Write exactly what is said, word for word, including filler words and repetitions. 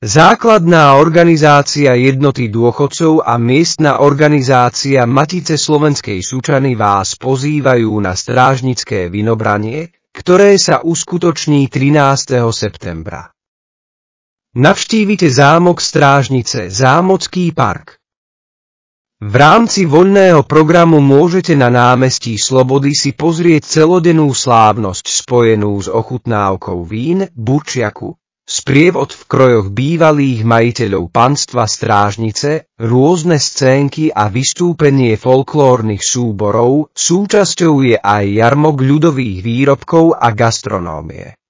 Základná organizácia Jednoty dôchodcov a miestna organizácia Matice Slovenskej Sučany vás pozývajú na strážnické vinobranie, ktoré sa uskutoční trinásteho septembra. Navštívite zámok Strážnice, Zámocký park. V rámci voľného programu môžete na námestí Slobody si pozrieť celodennú slávnosť spojenú s ochutnávkou vín, burčiaku, sprievod v krojoch bývalých majiteľov panstva Strážnice, rôzne scénky a vystúpenie folklórnych súborov, súčasťou je aj jarmok ľudových výrobkov a gastronómie.